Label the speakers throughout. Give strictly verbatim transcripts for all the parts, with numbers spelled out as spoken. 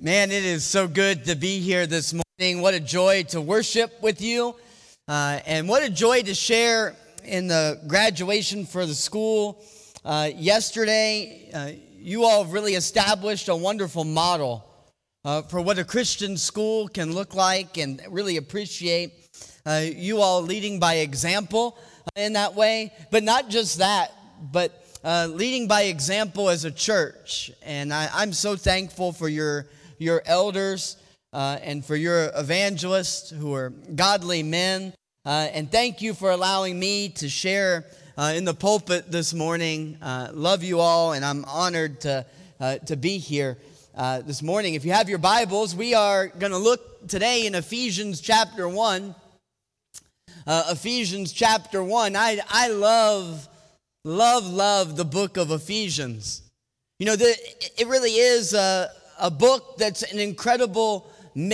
Speaker 1: Man, it is so good to be here this morning. What a joy to worship with you. Uh, and what a joy to share in the graduation for the school. Uh, yesterday, uh, you all have really established a wonderful model uh, for what a Christian school can look like, and really appreciate uh, you all leading by example in that way. But not just that, but uh, leading by example as a church. And I, I'm so thankful for your your elders uh, and for your evangelists who are godly men. Uh, and thank you for allowing me to share uh, in the pulpit this morning. Uh, love you all, and I'm honored to, uh, to be here uh, this morning. If you have your Bibles, we are going to look today in Ephesians chapter one. Uh, Ephesians chapter one. I, I love, love, love the book of Ephesians. You know, the, it really is a A book that's an incredible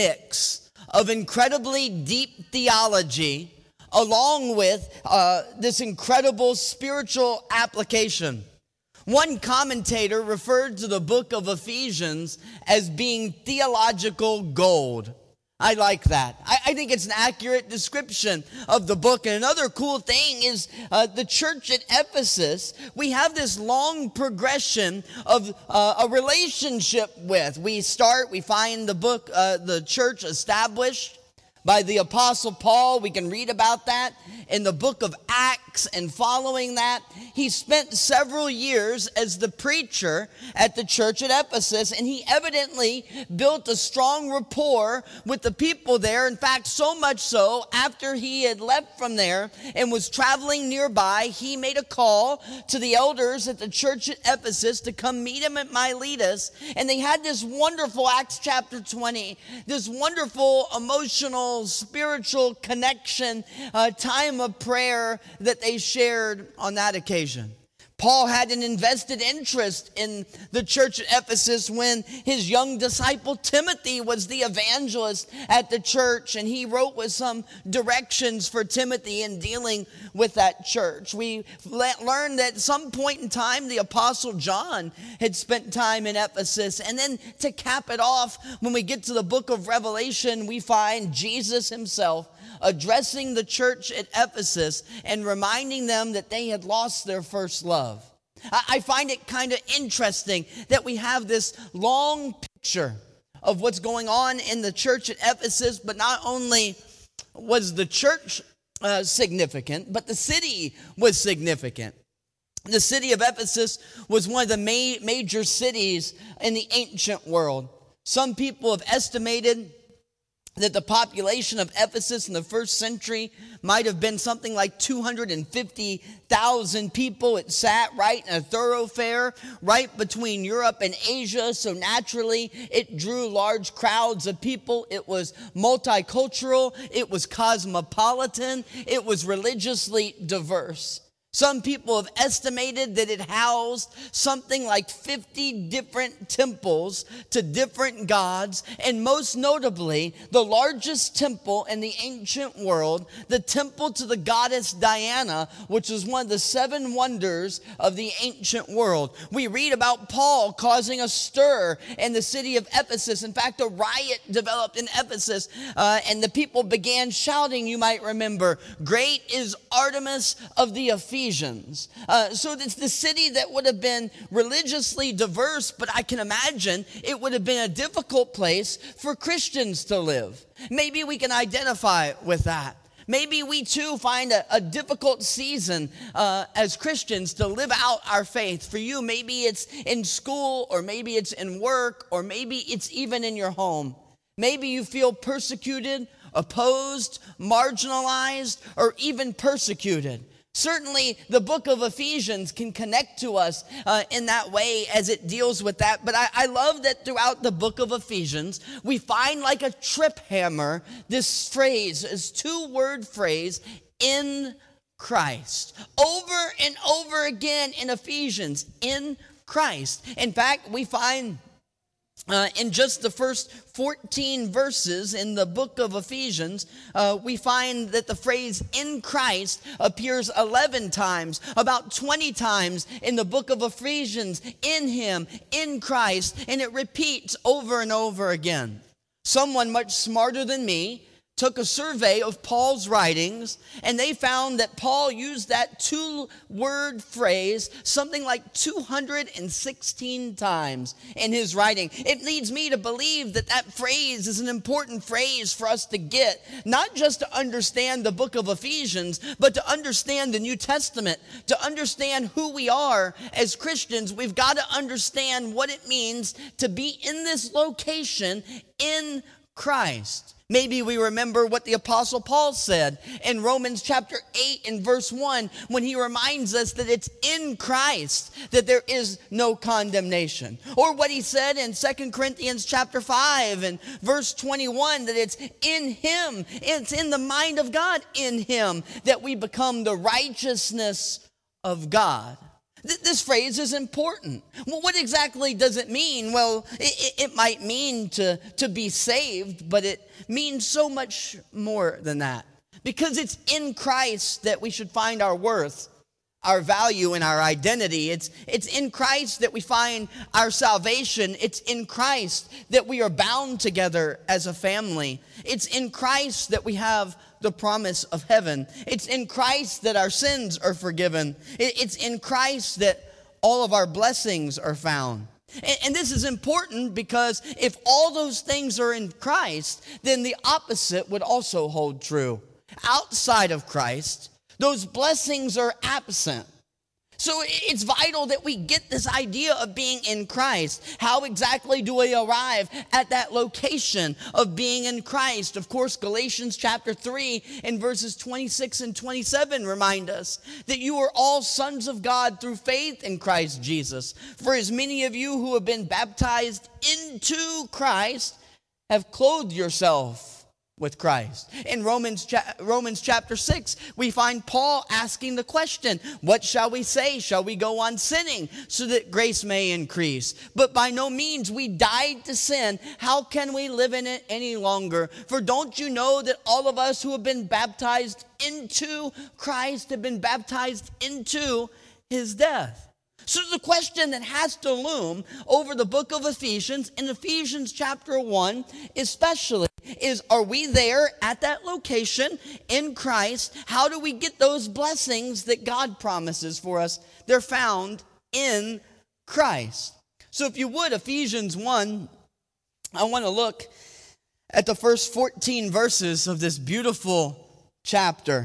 Speaker 1: mix of incredibly deep theology along with uh, this incredible spiritual application. One commentator referred to the book of Ephesians as being theological gold. I like that. I, I think it's an accurate description of the book. And another cool thing is uh, the church at Ephesus, we have this long progression of uh, a relationship with. We start, we find the book, uh, the church established by the Apostle Paul. We can read about that in the book of Acts, and following that, he spent several years as the preacher at the church at Ephesus, and he evidently built a strong rapport with the people there. In fact, so much so, after he had left from there and was traveling nearby, he made a call to the elders at the church at Ephesus to come meet him at Miletus, and they had this wonderful, Acts chapter twenty, this wonderful emotional spiritual connection, uh, time of prayer that they shared on that occasion. Paul had an invested interest in the church at Ephesus when his young disciple Timothy was the evangelist at the church, and he wrote with some directions for Timothy in dealing with that church. We le- learned that at some point in time the Apostle John had spent time in Ephesus, and then to cap it off, when we get to the book of Revelation, we find Jesus himself addressing the church at Ephesus and reminding them that they had lost their first love. I find it kind of interesting that we have this long picture of what's going on in the church at Ephesus, but not only was the church uh, significant, but the city was significant. The city of Ephesus was one of the ma- major cities in the ancient world. Some people have estimated that the population of Ephesus in the first century might have been something like two hundred fifty thousand people. It sat right in a thoroughfare right between Europe and Asia, so naturally it drew large crowds of people. It was multicultural, it was cosmopolitan, it was religiously diverse. Some people have estimated that it housed something like fifty different temples to different gods, and most notably, the largest temple in the ancient world, the temple to the goddess Diana, which is one of the seven wonders of the ancient world. We read about Paul causing a stir in the city of Ephesus. In fact, a riot developed in Ephesus, uh, and the people began shouting, you might remember, "Great is Artemis of the Ephesians." Ephesians. Uh, so it's the city that would have been religiously diverse, but I can imagine it would have been a difficult place for Christians to live. Maybe we can identify with that. Maybe we too find a, a difficult season uh, as Christians to live out our faith. For you, maybe it's in school, or maybe it's in work, or maybe it's even in your home. Maybe you feel persecuted, opposed, marginalized, or even persecuted. Certainly, the book of Ephesians can connect to us uh, in that way as it deals with that. But I, I love that throughout the book of Ephesians, we find like a trip hammer this phrase, this two-word phrase, in Christ. Over and over again in Ephesians, in Christ. In fact, we find Uh, in just the first fourteen verses in the book of Ephesians, uh, we find that the phrase "in Christ" appears eleven times, about twenty times in the book of Ephesians, in Him, in Christ, and it repeats over and over again. Someone much smarter than me took a survey of Paul's writings, and they found that Paul used that two-word phrase something like two hundred sixteen times in his writing. It leads me to believe that that phrase is an important phrase for us to get, not just to understand the book of Ephesians, but to understand the New Testament, to understand who we are as Christians. We've got to understand what it means to be in this location in Christ. Maybe we remember what the Apostle Paul said in Romans chapter eight and verse one when he reminds us that it's in Christ that there is no condemnation. Or what he said in Second Corinthians chapter five and verse twenty-one that it's in Him, it's in the mind of God, in Him that we become the righteousness of God. This phrase is important. Well, what exactly does it mean? Well, it, it might mean to, to be saved, but it means so much more than that. Because it's in Christ that we should find our worth, our value, and our identity. It's, it's in Christ that we find our salvation. It's in Christ that we are bound together as a family. It's in Christ that we have the promise of heaven. It's in Christ that our sins are forgiven. It's in Christ that all of our blessings are found. And, and this is important because if all those things are in Christ, then the opposite would also hold true. Outside of Christ, those blessings are absent. So it's vital that we get this idea of being in Christ. How exactly do we arrive at that location of being in Christ? Of course, Galatians chapter three and verses twenty-six and twenty-seven remind us that you are all sons of God through faith in Christ Jesus. For as many of you who have been baptized into Christ have clothed yourself with Christ. In Romans, cha- Romans chapter six, we find Paul asking the question, what shall we say? Shall we go on sinning so that grace may increase? But by no means, we died to sin. How can we live in it any longer? For don't you know that all of us who have been baptized into Christ have been baptized into His death? So the question that has to loom over the book of Ephesians, in Ephesians chapter one especially, is are we there at that location in Christ? How do we get those blessings that God promises for us? They're found in Christ. So if you would, Ephesians one, I want to look at the first fourteen verses of this beautiful chapter.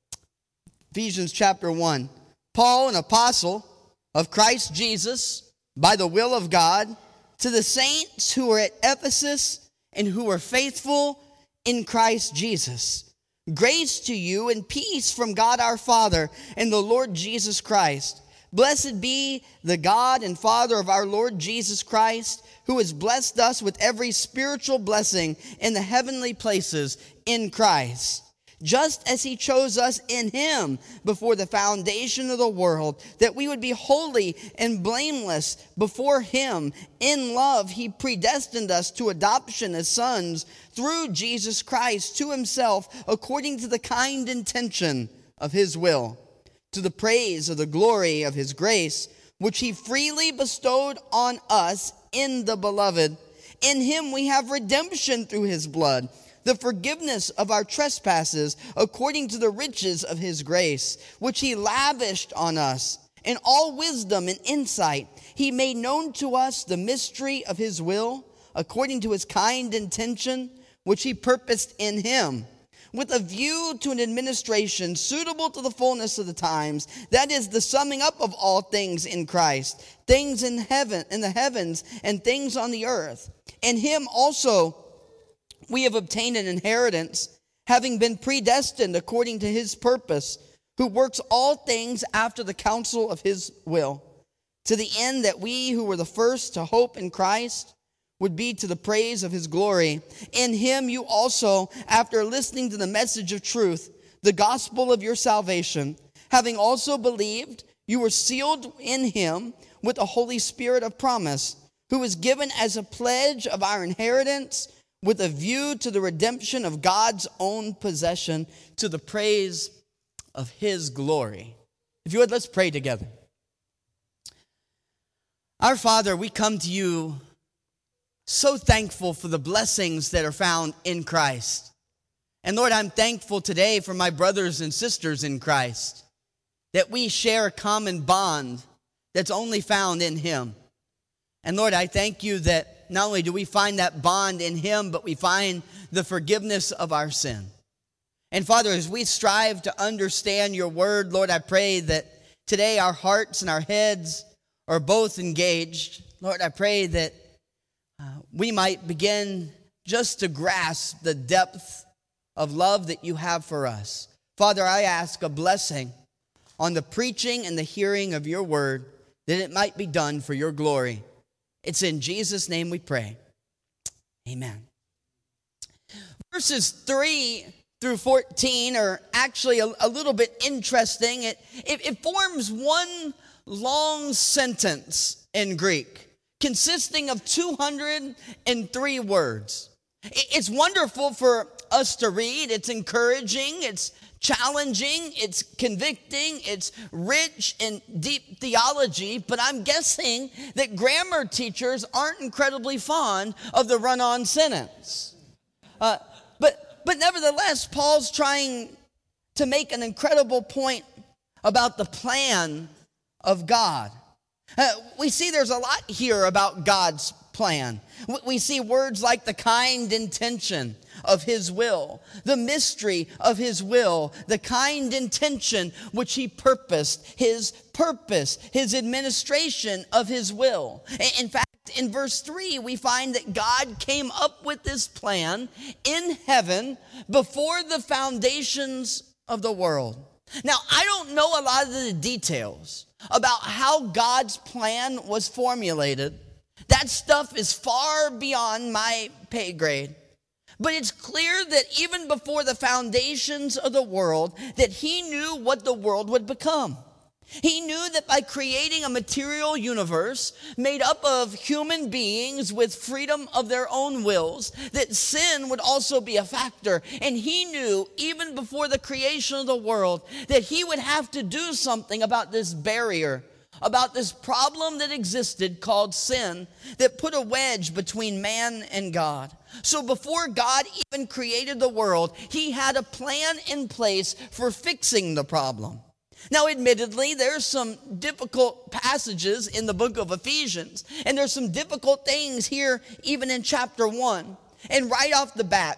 Speaker 1: Ephesians chapter one. Paul, an apostle of Christ Jesus, by the will of God, to the saints who are at Ephesus and who are faithful in Christ Jesus. Grace to you and peace from God our Father and the Lord Jesus Christ. Blessed be the God and Father of our Lord Jesus Christ, who has blessed us with every spiritual blessing in the heavenly places in Christ, just as He chose us in Him before the foundation of the world, that we would be holy and blameless before Him. In love, He predestined us to adoption as sons through Jesus Christ to Himself, according to the kind intention of His will, to the praise of the glory of His grace, which He freely bestowed on us in the Beloved. In Him we have redemption through His blood, the forgiveness of our trespasses, according to the riches of His grace, which He lavished on us. In all wisdom and insight, He made known to us the mystery of His will, according to His kind intention, which He purposed in Him, with a view to an administration suitable to the fullness of the times, that is, the summing up of all things in Christ, things in heaven, in the heavens, and things on the earth. In Him also we have obtained an inheritance, having been predestined according to His purpose, who works all things after the counsel of His will, to the end that we who were the first to hope in Christ would be to the praise of His glory. In Him you also, after listening to the message of truth, the gospel of your salvation, having also believed, you were sealed in Him with the Holy Spirit of promise, who was given as a pledge of our inheritance with a view to the redemption of God's own possession, to the praise of his glory. If you would, let's pray together. Our Father, we come to you so thankful for the blessings that are found in Christ. And Lord, I'm thankful today for my brothers and sisters in Christ, that we share a common bond that's only found in him. And Lord, I thank you that not only do we find that bond in him, but we find the forgiveness of our sin. And Father, as we strive to understand your word, Lord, I pray that today our hearts and our heads are both engaged. Lord, I pray that uh, we might begin just to grasp the depth of love that you have for us. Father, I ask a blessing on the preaching and the hearing of your word, that it might be done for your glory. It's in Jesus' name we pray. Amen. Verses three through fourteen are actually a, a little bit interesting. It, it, it forms one long sentence in Greek, consisting of two hundred three words. It, it's wonderful for us to read. It's encouraging. It's challenging, it's convicting, it's rich in deep theology, but I'm guessing that grammar teachers aren't incredibly fond of the run-on sentence. Uh, but, but nevertheless, Paul's trying to make an incredible point about the plan of God. Uh, we see there's a lot here about God's plan. We see words like the kind intention of his will, the mystery of his will, the kind intention which he purposed, his purpose, his administration of his will. In fact, in verse three, we find that God came up with this plan in heaven before the foundations of the world. Now, I don't know a lot of the details about how God's plan was formulated. That stuff is far beyond my pay grade. But it's clear that even before the foundations of the world, that he knew what the world would become. He knew that by creating a material universe made up of human beings with freedom of their own wills, that sin would also be a factor. And he knew, even before the creation of the world, that he would have to do something about this barrier, about this problem that existed called sin, that put a wedge between man and God. So before God even created the world, he had a plan in place for fixing the problem. Now, admittedly, there's some difficult passages in the book of Ephesians, and there's some difficult things here even in chapter one. And right off the bat,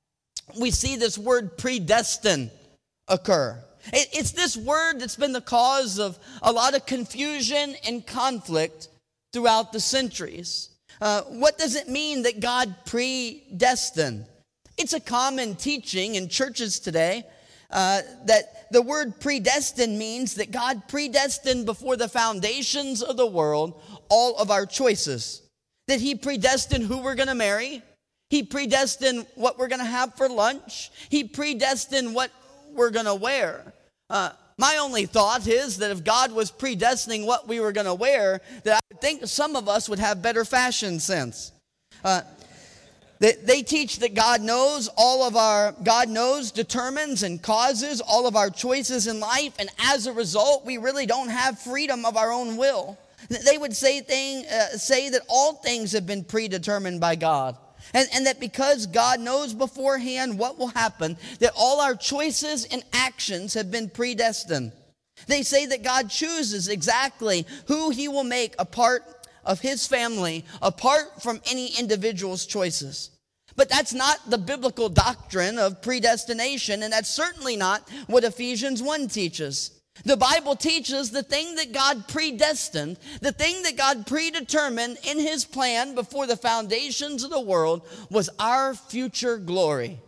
Speaker 1: we see this word predestined occur. It's this word that's been the cause of a lot of confusion and conflict throughout the centuries. Uh, what does it mean that God predestined? It's a common teaching in churches today uh, that the word predestined means that God predestined before the foundations of the world all of our choices. That he predestined who we're going to marry. He predestined what we're going to have for lunch. He predestined what we're going to wear. Uh, my only thought is that if God was predestining what we were going to wear, that I would think some of us would have better fashion sense. Uh, they, they teach that God knows all of our, God knows, determines, and causes all of our choices in life, and as a result, we really don't have freedom of our own will. They would say, thing, uh, say that all things have been predetermined by God. And, and that because God knows beforehand what will happen, that all our choices and actions have been predestined. They say that God chooses exactly who he will make a part of his family, apart from any individual's choices. But that's not the biblical doctrine of predestination, and that's certainly not what Ephesians one teaches. The Bible teaches the thing that God predestined, the thing that God predetermined in his plan before the foundations of the world was our future glory.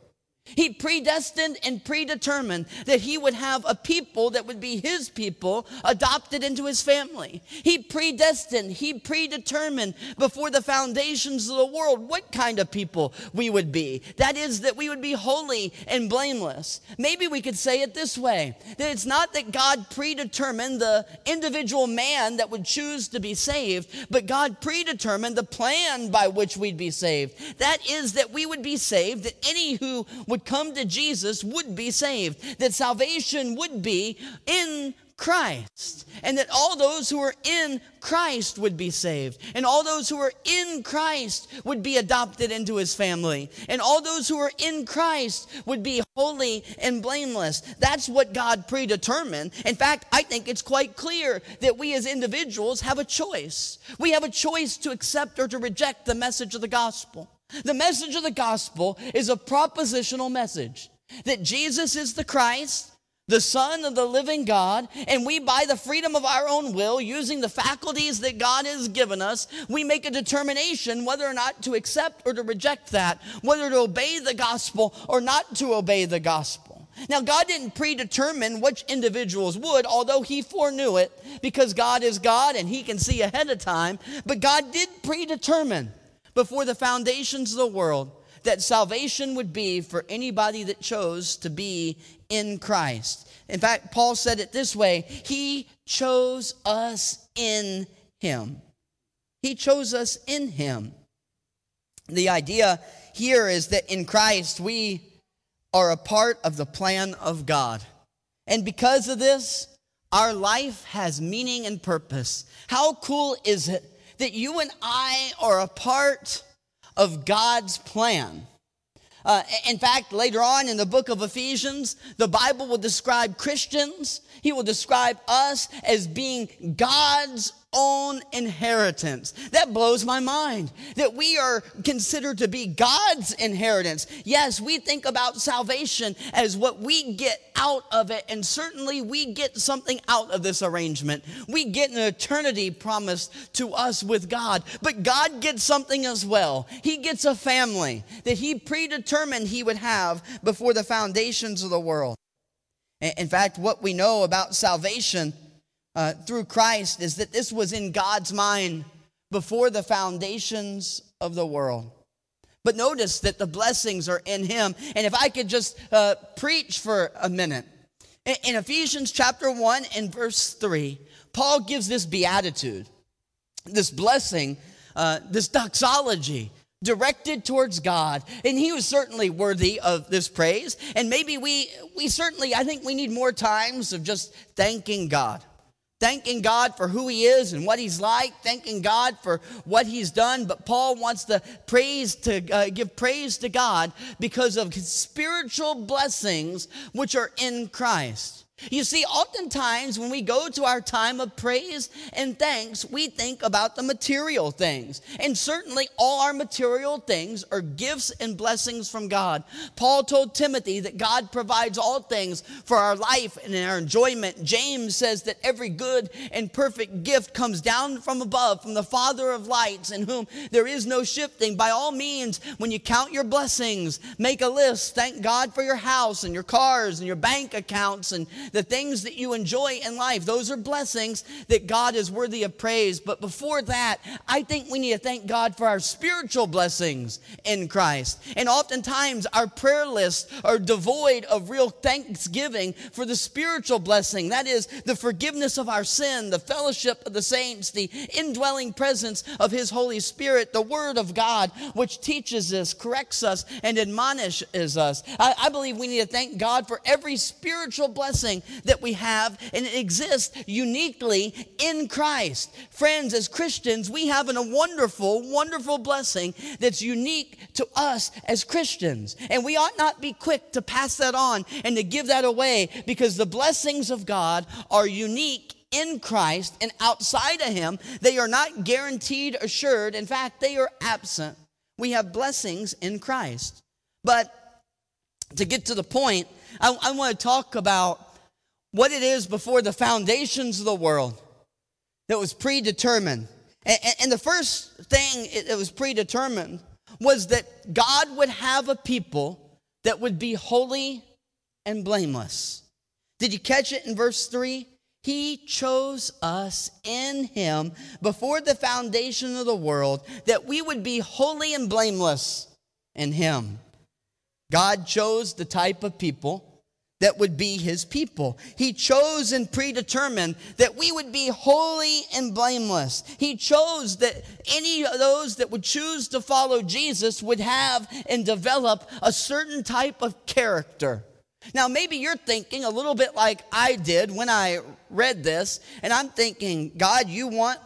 Speaker 1: He predestined and predetermined that he would have a people that would be his people adopted into his family. He predestined, he predetermined before the foundations of the world what kind of people we would be. That is, that we would be holy and blameless. Maybe we could say it this way, that it's not that God predetermined the individual man that would choose to be saved, but God predetermined the plan by which we'd be saved. That is, that we would be saved, that any who would come to Jesus would be saved, that salvation would be in Christ, and that all those who are in Christ would be saved, and all those who are in Christ would be adopted into his family, and all those who are in Christ would be holy and blameless. That's what God predetermined. In fact, I think it's quite clear that we as individuals have a choice. We have a choice to accept or to reject the message of the gospel. The message of the gospel is a propositional message that Jesus is the Christ, the Son of the living God, and we, by the freedom of our own will, using the faculties that God has given us, we make a determination whether or not to accept or to reject that, whether to obey the gospel or not to obey the gospel. Now, God didn't predetermine which individuals would, although he foreknew it, because God is God and he can see ahead of time, but God did predetermine before the foundations of the world that salvation would be for anybody that chose to be in Christ. In fact, Paul said it this way, he chose us in him. He chose us in him. The idea here is that in Christ we are a part of the plan of God. And because of this, our life has meaning and purpose. How cool is it that you and I are a part of God's plan? Uh, in fact, later on in the book of Ephesians, the Bible will describe Christians. He will describe us as being God's own inheritance. That blows my mind, that we are considered to be God's inheritance. Yes, we think about salvation as what we get out of it, and certainly we get something out of this arrangement. We get an eternity promised to us with God, but God gets something as well. He gets a family that he predetermined he would have before the foundations of the world. In fact, what we know about salvation Uh, through Christ is that this was in God's mind before the foundations of the world. But notice that the blessings are in him. And if I could just uh, preach for a minute. In, in Ephesians chapter one and verse three, Paul gives this beatitude, this blessing, uh, this doxology directed towards God. And he was certainly worthy of this praise. And maybe we, we certainly, I think we need more times of just thanking God. Thanking God for who he is and what he's like, thanking God for what he's done. But Paul wants to praise to uh, give praise to God because of his spiritual blessings which are in Christ. You see, oftentimes when we go to our time of praise and thanks, we think about the material things. And certainly all our material things are gifts and blessings from God. Paul told Timothy that God provides all things for our life and our enjoyment. James says that every good and perfect gift comes down from above, from the Father of lights, in whom there is no shifting. By all means, when you count your blessings, make a list. Thank God for your house and your cars and your bank accounts and the things that you enjoy in life. Those are blessings that God is worthy of praise. But before that, I think we need to thank God for our spiritual blessings in Christ. And oftentimes our prayer lists are devoid of real thanksgiving for the spiritual blessing. That is the forgiveness of our sin, the fellowship of the saints, the indwelling presence of his Holy Spirit, the Word of God, which teaches us, corrects us, and admonishes us. I, I believe we need to thank God for every spiritual blessing that we have, and it exists uniquely in Christ. Friends, as Christians, we have a wonderful, wonderful blessing that's unique to us as Christians. And we ought not be quick to pass that on and to give that away, because the blessings of God are unique in Christ, and outside of him, they are not guaranteed, assured. In fact, they are absent. We have blessings in Christ. But to get to the point, I, I want to talk about what it is before the foundations of the world that was predetermined. And, and the first thing that was predetermined was that God would have a people that would be holy and blameless. Did you catch it in verse three? He chose us in him before the foundation of the world, that we would be holy and blameless in him. God chose the type of people that would be his people. He chose and predetermined that we would be holy and blameless. He chose that any of those that would choose to follow Jesus would have and develop a certain type of character. Now, maybe you're thinking a little bit like I did when I read this, and I'm thinking, God, you want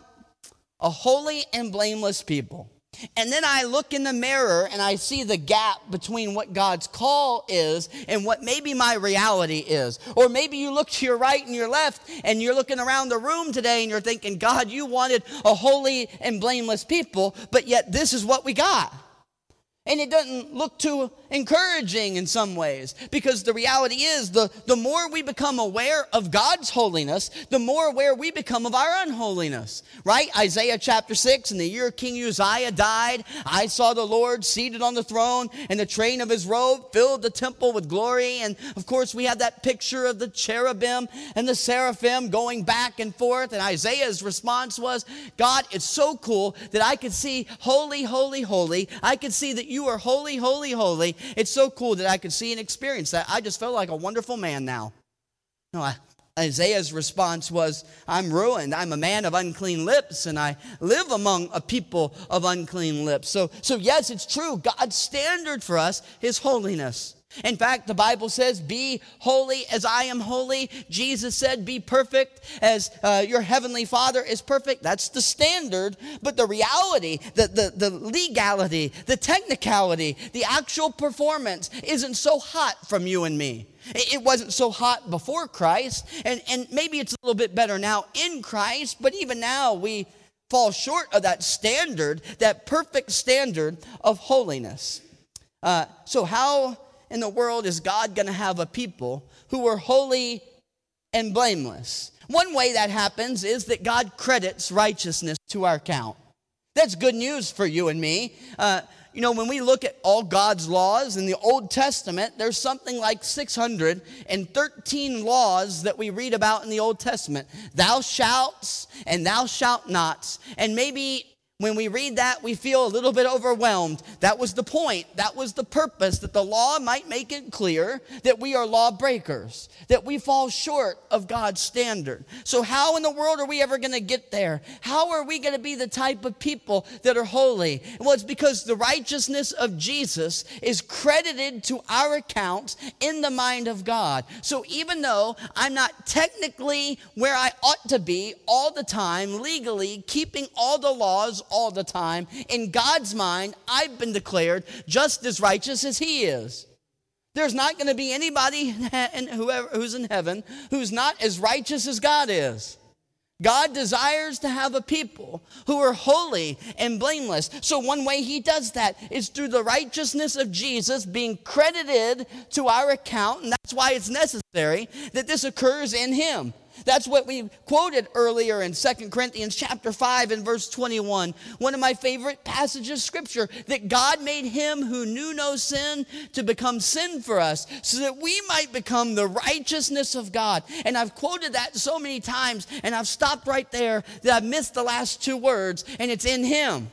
Speaker 1: a holy and blameless people. And then I look in the mirror and I see the gap between what God's call is and what maybe my reality is. Or maybe you look to your right and your left and you're looking around the room today and you're thinking, God, you wanted a holy and blameless people, but yet this is what we got. And it doesn't look too encouraging in some ways, because the reality is the, the more we become aware of God's holiness, the more aware we become of our unholiness, right? Isaiah chapter six, in the year King Uzziah died, I saw the Lord seated on the throne, and the train of his robe filled the temple with glory. And of course, we have that picture of the cherubim and the seraphim going back and forth. And Isaiah's response was, God, it's so cool that I could see holy, holy, holy. I could see that you are holy, holy, holy. It's so cool that I could see and experience that. I just felt like a wonderful man now. No, I, Isaiah's response was, I'm ruined. I'm a man of unclean lips, and I live among a people of unclean lips. So, so yes, it's true. God's standard for us is holiness. In fact, the Bible says, be holy as I am holy. Jesus said, be perfect as uh, your heavenly Father is perfect. That's the standard. But the reality, the, the, the legality, the technicality, the actual performance isn't so hot from you and me. It wasn't so hot before Christ. And, and maybe it's a little bit better now in Christ. But even now, we fall short of that standard, that perfect standard of holiness. Uh, so how in the world is God going to have a people who are holy and blameless? One way that happens is that God credits righteousness to our account. That's good news for you and me. Uh, you know, when we look at all God's laws in the Old Testament, there's something like six hundred thirteen laws that we read about in the Old Testament. Thou shalt and thou shalt not. And maybe when we read that, we feel a little bit overwhelmed. That was the point. That was the purpose, that the law might make it clear that we are lawbreakers, that we fall short of God's standard. So how in the world are we ever going to get there? How are we going to be the type of people that are holy? Well, it's because the righteousness of Jesus is credited to our account in the mind of God. So even though I'm not technically where I ought to be all the time, legally keeping all the laws all the time, in God's mind, I've been declared just as righteous as he is. There's not going to be anybody whoever who's in heaven who's not as righteous as God is. God desires to have a people who are holy and blameless. So one way he does that is through the righteousness of Jesus being credited to our account, and that's why it's necessary that this occurs in him. That's what we quoted earlier in Second Corinthians chapter five and verse twenty-one. One of my favorite passages of scripture, that God made him who knew no sin to become sin for us, so that we might become the righteousness of God. And I've quoted that so many times, and I've stopped right there that I've missed the last two words, and it's in him.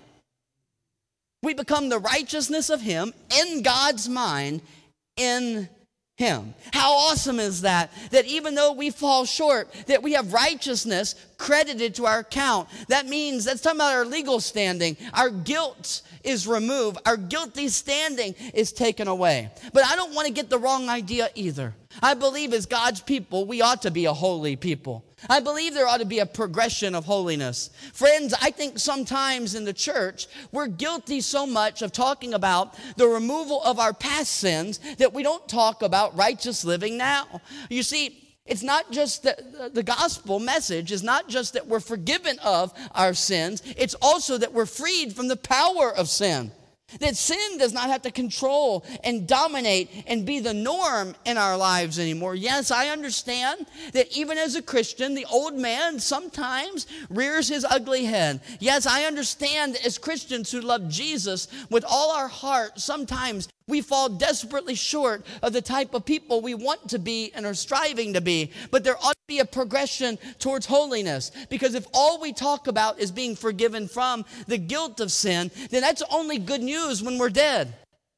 Speaker 1: We become the righteousness of him in God's mind, in him. How awesome is that? That even though we fall short, that we have righteousness credited to our account. That means, that's talking about our legal standing. Our guilt is removed. Our guilty standing is taken away. But I don't want to get the wrong idea either. I believe as God's people, we ought to be a holy people. I believe there ought to be a progression of holiness. Friends, I think sometimes in the church, we're guilty so much of talking about the removal of our past sins that we don't talk about righteous living now. You see, it's not just that the gospel message is not just that we're forgiven of our sins. It's also that we're freed from the power of sin. That sin does not have to control and dominate and be the norm in our lives anymore. Yes, I understand that even as a Christian, the old man sometimes rears his ugly head. Yes, I understand that as Christians who love Jesus with all our heart, sometimes We fall desperately short of the type of people we want to be and are striving to be. But there ought to be a progression towards holiness. Because if all we talk about is being forgiven from the guilt of sin, then that's only good news when we're dead.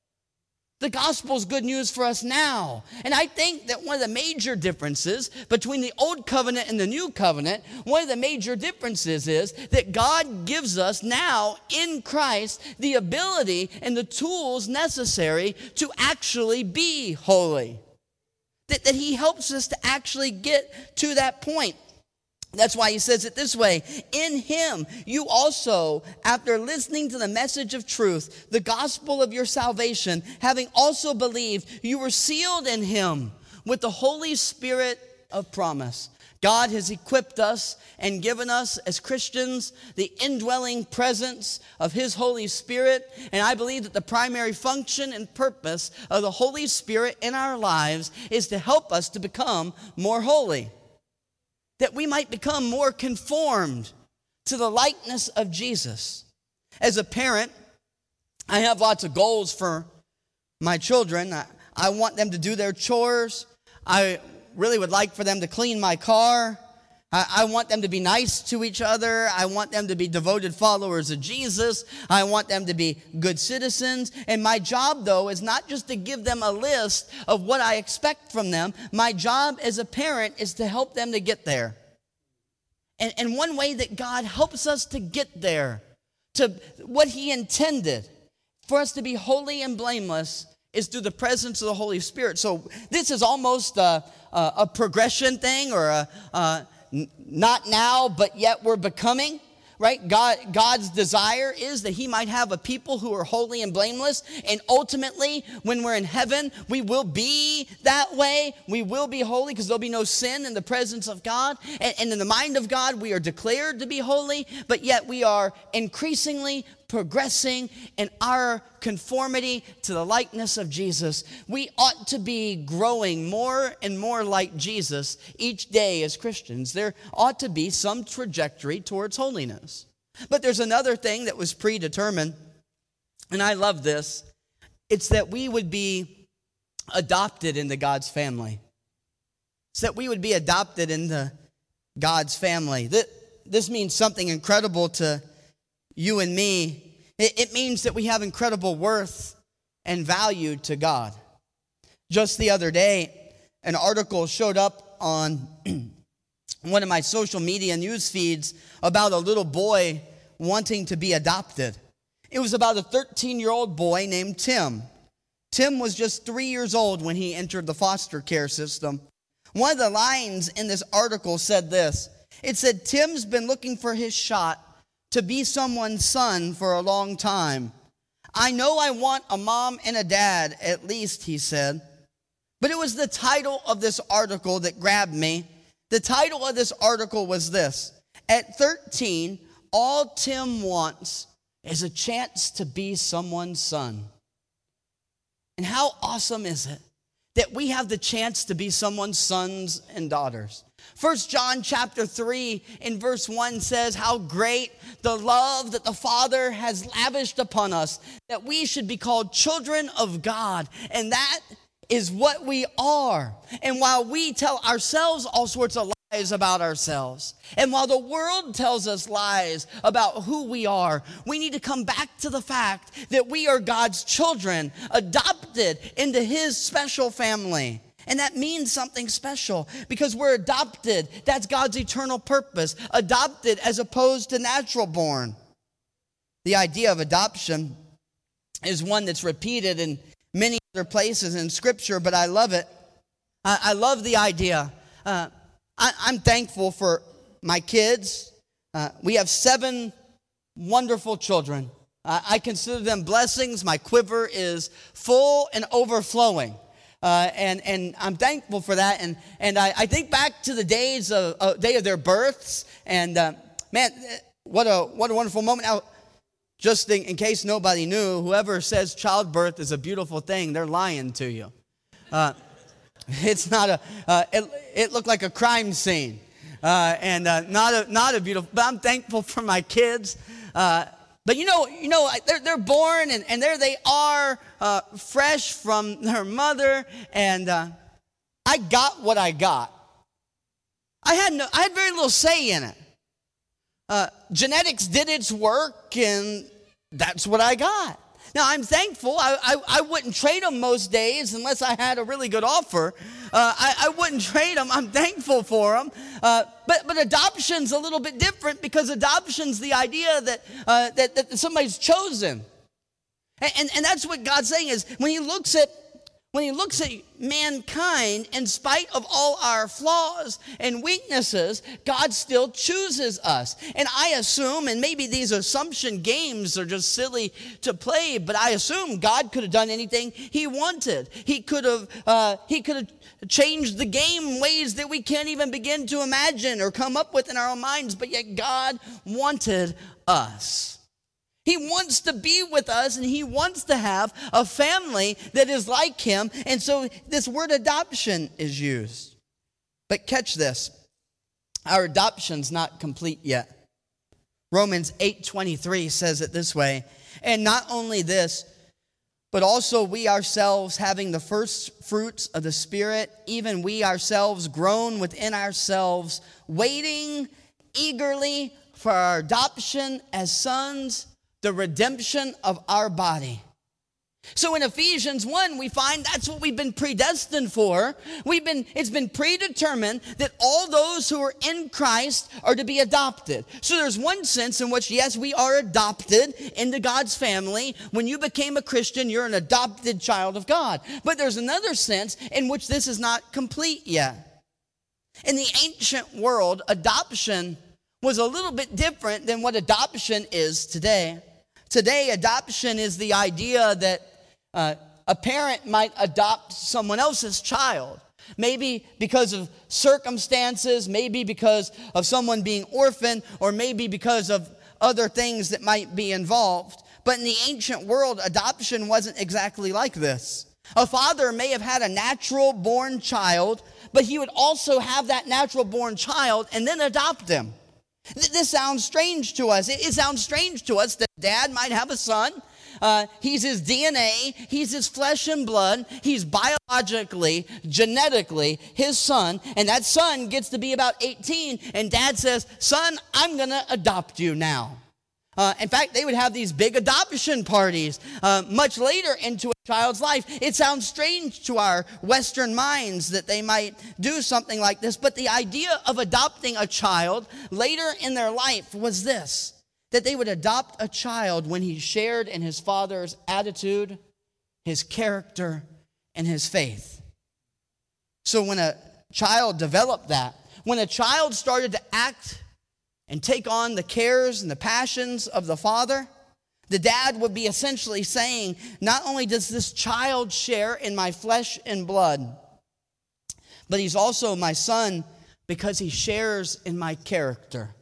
Speaker 1: The gospel is good news for us now. And I think that one of the major differences between the old covenant and the new covenant, one of the major differences is that God gives us now in Christ the ability and the tools necessary to actually be holy. That, that he helps us to actually get to that point. That's why he says it this way: in him you also, after listening to the message of truth, the gospel of your salvation, having also believed, you were sealed in him with the Holy Spirit of promise. God has equipped us and given us as Christians the indwelling presence of his Holy Spirit. And I believe that the primary function and purpose of the Holy Spirit in our lives is to help us to become more holy. That we might become more conformed to the likeness of Jesus. As a parent, I have lots of goals for my children. I, I want them to do their chores. I really would like for them to clean my car. I, I want them to be nice to each other. I want them to be devoted followers of Jesus. I want them to be good citizens. And my job, though, is not just to give them a list of what I expect from them. My job as a parent is to help them to get there. And, and one way that God helps us to get there, to what he intended for us to be holy and blameless, is through the presence of the Holy Spirit. So this is almost a, a, a progression thing, or a, a not now, but yet we're becoming, right? God, God's desire is that he might have a people who are holy and blameless. And ultimately, when we're in heaven, we will be that way. We will be holy because there'll be no sin in the presence of God. And, and in the mind of God, we are declared to be holy, but yet we are increasingly progressing in our conformity to the likeness of Jesus. We ought to be growing more and more like Jesus each day as Christians. There ought to be some trajectory towards holiness. But there's another thing that was predetermined, and I love this. It's that we would be adopted into God's family. It's that we would be adopted into God's family. This means something incredible to you and me. It means that we have incredible worth and value to God. Just the other day, an article showed up on one of my social media news feeds about a little boy wanting to be adopted. It was about a thirteen-year-old boy named Tim. Tim was just three years old when he entered the foster care system. One of the lines in this article said this. It said, "Tim's been looking for his shot to be someone's son for a long time. I know I want a mom and a dad, at least," he said. But it was the title of this article that grabbed me. The title of this article was this: at thirteen, all Tim wants is a chance to be someone's son. And how awesome is it that we have the chance to be someone's sons and daughters? First John chapter three in verse one says how great the love that the Father has lavished upon us, that we should be called children of God. And that is what we are. And while we tell ourselves all sorts of lies about ourselves, and while the world tells us lies about who we are, we need to come back to the fact that we are God's children, adopted into his special family. And that means something special because we're adopted. That's God's eternal purpose. Adopted as opposed to natural born. The idea of adoption is one that's repeated in many other places in Scripture, but I love it. I, I love the idea. Uh, I, I'm thankful for my kids. Uh, we have seven wonderful children. Uh, I consider them blessings. My quiver is full and overflowing. Uh, and, and I'm thankful for that. And, and I, I think back to the days of, uh, day of their births. And uh, man, what a, what a wonderful moment. Now, just in, in case nobody knew, whoever says childbirth is a beautiful thing, they're lying to you. Uh, it's not a, uh, it, it looked like a crime scene. Uh, and uh, not, a, not a beautiful, but I'm thankful for my kids. Uh, but you know, you know, they're, they're born, and, and there they are, uh, fresh from their mother, and uh, I got what I got. I had no, I had very little say in it. Uh, genetics did its work, and that's what I got. Now, I'm thankful. I, I, I wouldn't trade them most days unless I had a really good offer. Uh, I, I wouldn't trade them. I'm thankful for them. Uh, but, but adoption's a little bit different, because adoption's the idea that, uh, that, that somebody's chosen. And, and, and that's what God's saying is, when he looks at When he looks at mankind, in spite of all our flaws and weaknesses, God still chooses us. And I assume, and maybe these assumption games are just silly to play, but I assume God could have done anything he wanted. He could have, uh, he could have changed the game in ways that we can't even begin to imagine or come up with in our own minds, but yet God wanted us. He wants to be with us, and he wants to have a family that is like him. And so this word adoption is used. But catch this. Our adoption's not complete yet. Romans eight twenty-three says it this way. And not only this, but also we ourselves, having the first fruits of the Spirit, even we ourselves groan within ourselves, waiting eagerly for our adoption as sons, the redemption of our body. So in Ephesians one, we find that's what we've been predestined for. We've been, it's been predetermined that all those who are in Christ are to be adopted. So there's one sense in which, yes, we are adopted into God's family. When you became a Christian, you're an adopted child of God. But there's another sense in which this is not complete yet. In the ancient world, adoption was a little bit different than what adoption is today. Today, adoption is the idea that uh, a parent might adopt someone else's child. Maybe because of circumstances, maybe because of someone being orphaned, or maybe because of other things that might be involved. But in the ancient world, adoption wasn't exactly like this. A father may have had a natural born child, but he would also have that natural born child and then adopt him. This sounds strange to us. It sounds strange to us that dad might have a son. Uh, he's his D N A. He's his flesh and blood. He's biologically, genetically his son. And that son gets to be about eighteen. And dad says, son, I'm going to adopt you now. Uh, in fact, they would have these big adoption parties uh, much later into a child's life. It sounds strange to our Western minds that they might do something like this, but the idea of adopting a child later in their life was this, that they would adopt a child when he shared in his father's attitude, his character, and his faith. So when a child developed that, when a child started to act and take on the cares and the passions of the father, the dad would be essentially saying, not only does this child share in my flesh and blood, but he's also my son because he shares in my character.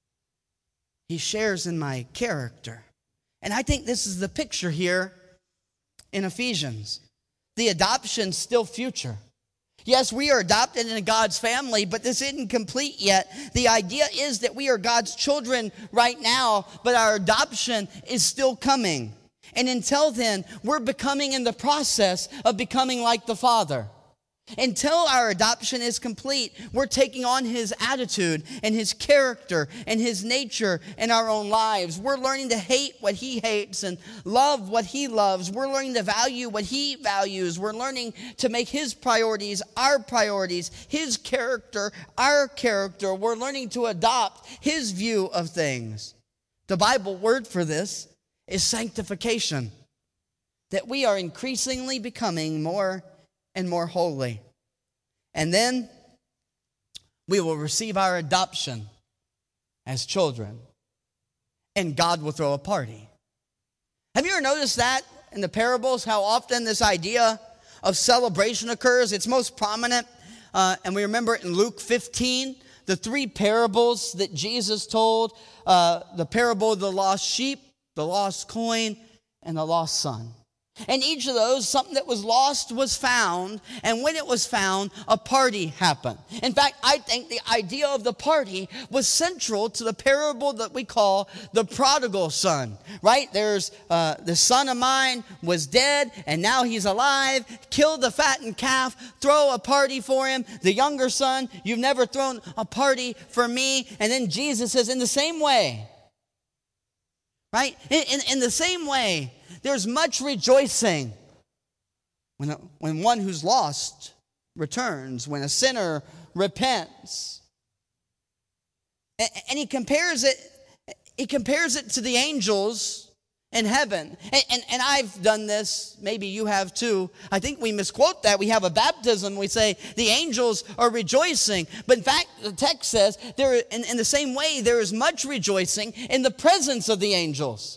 Speaker 1: He shares in my character. And I think this is the picture here in Ephesians. The adoption's still future. Yes, we are adopted into God's family, but this isn't complete yet. The idea is that we are God's children right now, but our adoption is still coming. And until then, we're becoming in the process of becoming like the Father. Until our adoption is complete, we're taking on his attitude and his character and his nature in our own lives. We're learning to hate what he hates and love what he loves. We're learning to value what he values. We're learning to make his priorities our priorities, his character our character. We're learning to adopt his view of things. The Bible word for this is sanctification, that we are increasingly becoming more and more holy. And then we will receive our adoption as children, and God will throw a party. Have you ever noticed that in the parables, how often this idea of celebration occurs? It's most prominent, uh, and we remember it in Luke fifteen, the three parables that Jesus told, uh, the parable of the lost sheep, the lost coin, and the lost son. And each of those, something that was lost was found. And when it was found, a party happened. In fact, I think the idea of the party was central to the parable that we call the prodigal son, right? There's uh, the son of mine was dead, and now he's alive. Kill the fattened calf, throw a party for him. The younger son, you've never thrown a party for me. And then Jesus says, in the same way, right? In, in, in the same way, there's much rejoicing when, a, when one who's lost returns, when a sinner repents. And, and he compares it, he compares it to the angels in heaven. And, and, and I've done this, maybe you have too. I think we misquote that. We have a baptism, we say the angels are rejoicing. But in fact, the text says, there, in, in the same way, there is much rejoicing in the presence of the angels.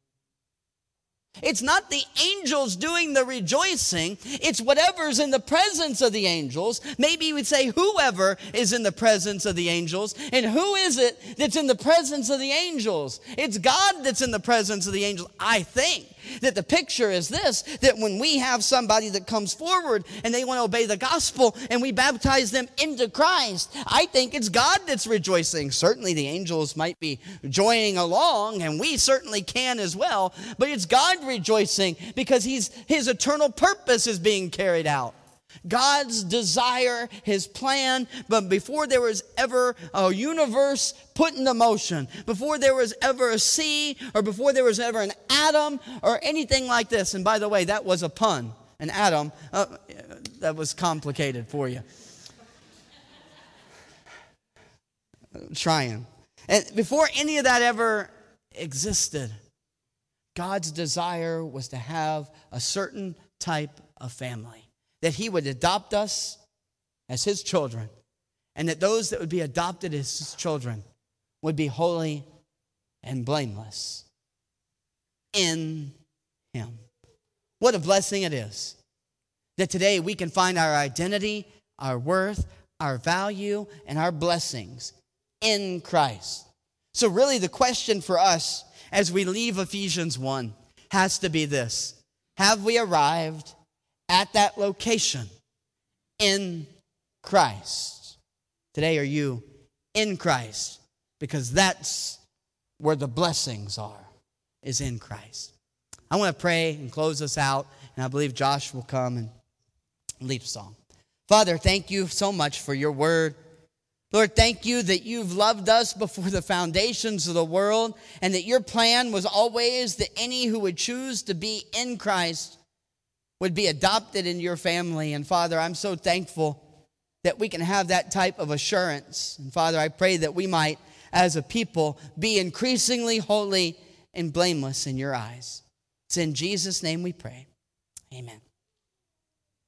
Speaker 1: It's not the angels doing the rejoicing. It's whatever's in the presence of the angels. Maybe we'd say whoever is in the presence of the angels. And who is it that's in the presence of the angels? It's God that's in the presence of the angels. I think that the picture is this, that when we have somebody that comes forward and they want to obey the gospel and we baptize them into Christ, I think it's God that's rejoicing. Certainly the angels might be joining along, and we certainly can as well, but it's God rejoicing because he's, his eternal purpose is being carried out. God's desire, his plan, but before there was ever a universe put into motion, before there was ever a sea, or before there was ever an atom, or anything like this. And by the way, that was a pun, an atom. Uh, that was complicated for you. Trying. And before any of that ever existed, God's desire was to have a certain type of family, that he would adopt us as his children, and that those that would be adopted as his children would be holy and blameless in him. What a blessing it is that today we can find our identity, our worth, our value, and our blessings in Christ. So really the question for us as we leave Ephesians one has to be this: have we arrived at that location in Christ? Today, are you in Christ? Because that's where the blessings are, is in Christ. I want to pray and close us out, and I believe Josh will come and lead a song. Father, thank you so much for your word. Lord, thank you that you've loved us before the foundations of the world, and that your plan was always that any who would choose to be in Christ would be adopted in your family. And Father, I'm so thankful that we can have that type of assurance. And Father, I pray that we might, as a people, be increasingly holy and blameless in your eyes. It's in Jesus' name we pray. Amen.